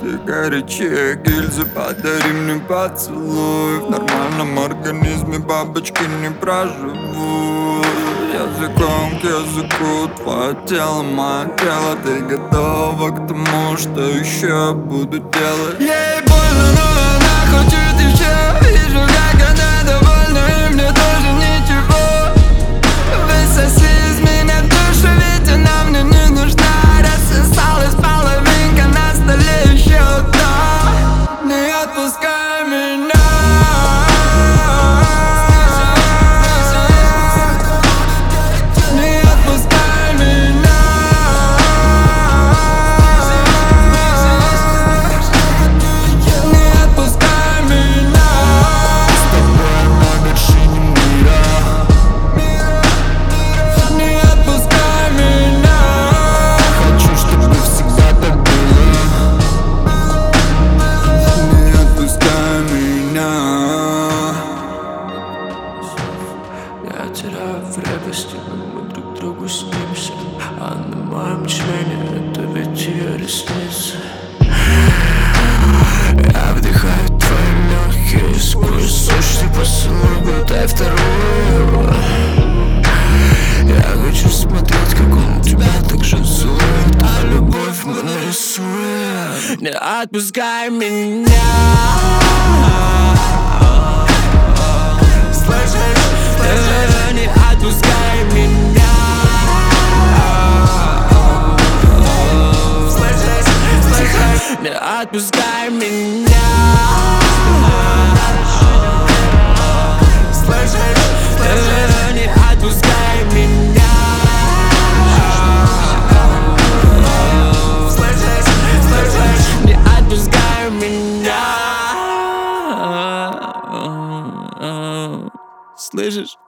Ты горячее гильзы, подари мне поцелуй. В нормальном организме бабочки не проживут. Языком к языку, твое тело, мое тело. Ты готова к тому, что еще буду делать? Ей больно, но она хочет еще. Вижу, как она довольна, и мне тоже ничего. Высоси из меня душу, ведь она мне не нужна. Рассосалась половинка, на столе еще одна. Не отпускай меня. Я теряю время, с ним мы друг другу снимся. А на моем члене это ведь ее ресницы. Я вдыхаю твои легкие сквозь сочный поцелуй, глотай вторую. Я хочу смотреть, как он тебя так же целует, а любовь мы нарисуем. Не отпускай меня. Не отпускай меня. Не отпускай меня. Не отпускай меня. Не отпускай меня. Слышишь?